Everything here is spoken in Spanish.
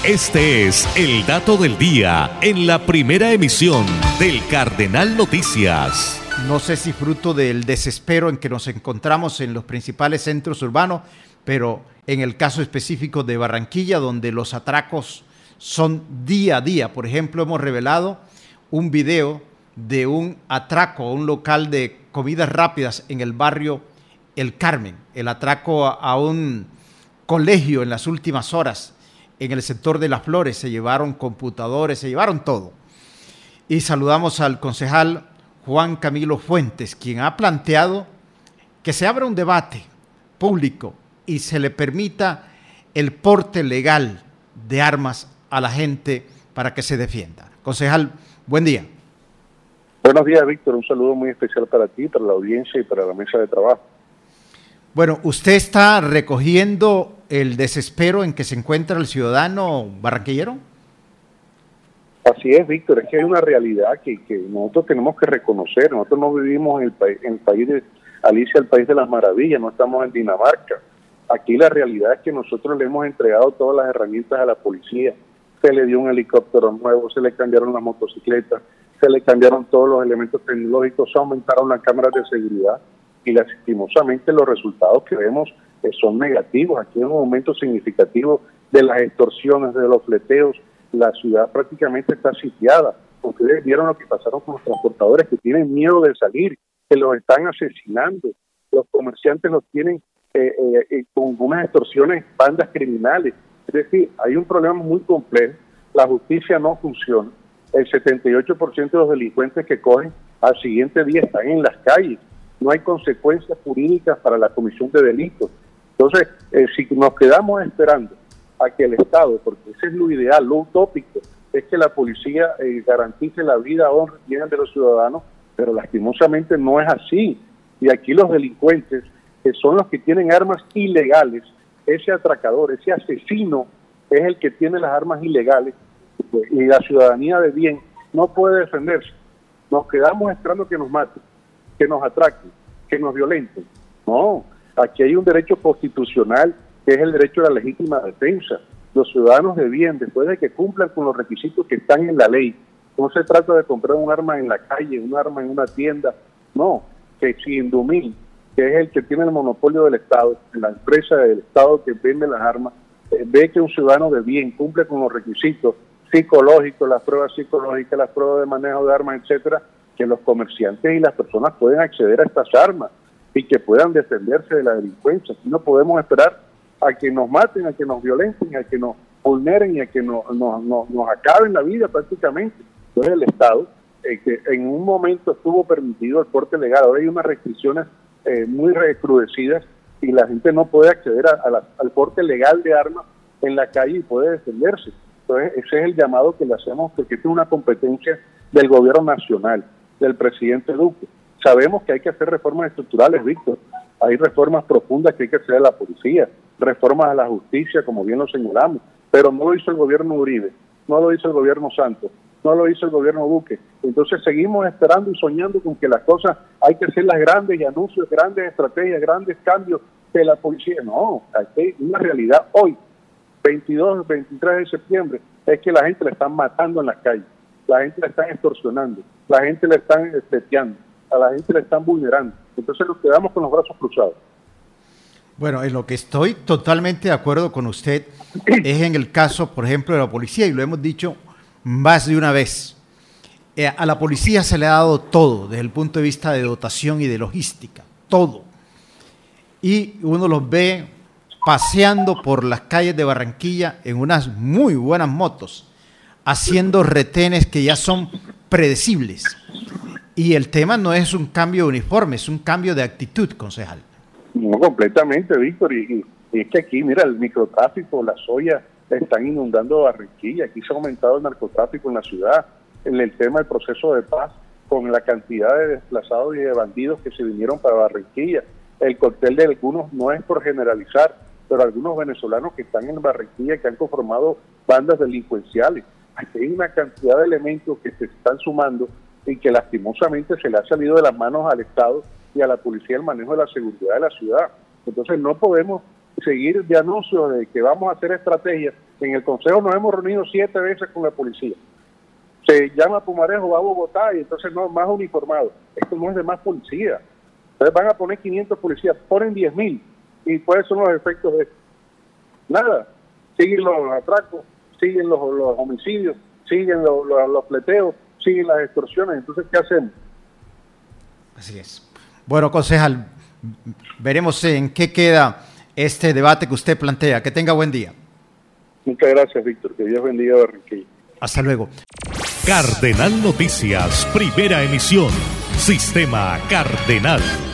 Este es el dato del día en la primera emisión del Cardenal Noticias. No sé si fruto del desespero en que nos encontramos en los principales centros urbanos, pero en el caso específico de Barranquilla, donde los atracos son día a día. Por ejemplo, hemos revelado un video de un atraco a un local de comidas rápidas en el barrio El Carmen, el atraco a un colegio en las últimas horas. En el sector de Las Flores se llevaron computadores, se llevaron todo. Y saludamos al concejal Juan Camilo Fuentes, quien ha planteado que se abra un debate público y se le permita el porte legal de armas a la gente para que se defienda. Concejal, buen día. Buenos días, Víctor. Un saludo muy especial para ti, para la audiencia y para la mesa de trabajo. Bueno, usted está recogiendo el desespero en que se encuentra el ciudadano barranquillero. Así es, Víctor. Es que hay una realidad que nosotros tenemos que reconocer. Nosotros no vivimos en el país de Alicia, el país de las maravillas, no estamos en Dinamarca. Aquí la realidad es que nosotros le hemos entregado todas las herramientas a la policía. Se le dio un helicóptero nuevo, se le cambiaron las motocicletas, se le cambiaron todos los elementos tecnológicos, se aumentaron las cámaras de seguridad y lastimosamente los resultados que vemos son negativos. Aquí hay un aumento significativo de las extorsiones, de los fleteos. La ciudad prácticamente está sitiada. Ustedes vieron lo que pasaron con los transportadores que tienen miedo de salir, que los están asesinando. Los comerciantes los tienen con unas extorsiones, bandas criminales. Es decir, hay un problema muy complejo. La justicia no funciona. El 78% de los delincuentes que cogen al siguiente día están en las calles. No hay consecuencias jurídicas para la comisión de delitos. Entonces, si nos quedamos esperando a que el Estado, porque ese es lo ideal, lo utópico, es que la policía garantice la vida, honra y bien de los ciudadanos, pero lastimosamente no es así. Y aquí los delincuentes, que son los que tienen armas ilegales, ese atracador, ese asesino, es el que tiene las armas ilegales, y la ciudadanía de bien no puede defenderse. Nos quedamos esperando que nos maten, que nos atraquen, que nos violenten. No, aquí hay un derecho constitucional que es el derecho a la legítima defensa. Los ciudadanos de bien, después de que cumplan con los requisitos que están en la ley, no se trata de comprar un arma en la calle, un arma en una tienda, no, que si Indumil, que es el que tiene el monopolio del Estado, la empresa del Estado que vende las armas, ve que un ciudadano de bien cumple con los requisitos psicológicos, las pruebas psicológicas, las pruebas de manejo de armas, etcétera, que los comerciantes y las personas pueden acceder a estas armas y que puedan defenderse de la delincuencia. Aquí no podemos esperar a que nos maten, a que nos violenten, a que nos vulneren y a que nos acaben la vida prácticamente. Entonces el Estado, que en un momento estuvo permitido el porte legal, ahora hay unas restricciones muy recrudecidas y la gente no puede acceder al porte legal de armas en la calle y puede defenderse. Entonces ese es el llamado que le hacemos, porque es una competencia del gobierno nacional, del presidente Duque. Sabemos que hay que hacer reformas estructurales, Víctor. Hay reformas profundas que hay que hacer a la policía, reformas a la justicia, como bien lo señalamos, pero no lo hizo el gobierno Uribe, no lo hizo el gobierno Santos, no lo hizo el gobierno Duque. Entonces seguimos esperando y soñando con que las cosas hay que hacer las grandes y anuncios, grandes estrategias, grandes cambios de la policía. No, hay una realidad hoy, 22, 23 de septiembre, es que la gente la están matando en las calles, la gente la están extorsionando, la gente la están espeteando, a la gente la están vulnerando. Entonces nos quedamos con los brazos cruzados. Bueno, en lo que estoy totalmente de acuerdo con usted es en el caso, por ejemplo, de la policía, y lo hemos dicho más de una vez. A la policía se le ha dado todo desde el punto de vista de dotación y de logística, todo. Y uno los ve paseando por las calles de Barranquilla en unas muy buenas motos, haciendo retenes que ya son predecibles. Y el tema no es un cambio de uniforme, es un cambio de actitud, concejal. No, completamente, Víctor. Y es que aquí, mira, el microtráfico, las ollas están inundando Barranquilla. Aquí se ha aumentado el narcotráfico en la ciudad. En el tema del proceso de paz, con la cantidad de desplazados y de bandidos que se vinieron para Barranquilla. El cóctel de algunos, no es por generalizar, pero algunos venezolanos que están en Barranquilla, que han conformado bandas delincuenciales. Aquí hay una cantidad de elementos que se están sumando y que lastimosamente se le ha salido de las manos al Estado y a la policía el manejo de la seguridad de la ciudad. Entonces no podemos seguir de anuncios de que vamos a hacer estrategias En el Consejo nos hemos reunido 7 veces con la policía. Se llama Pumarejo, va a Bogotá y entonces no, más uniformados. Esto no es de más policía. Entonces van a poner 500 policías, ponen 10.000. ¿Y cuáles son los efectos de esto? Nada. Siguen los atracos, siguen los homicidios, siguen los pleteos, siguen las extorsiones. Entonces, ¿qué hacemos? Así es. Bueno, concejal, veremos en qué queda este debate que usted plantea. Que tenga buen día. Muchas gracias, Víctor. Que Dios bendiga a Barranquilla. Hasta luego. Cardenal Noticias, primera emisión. Sistema Cardenal.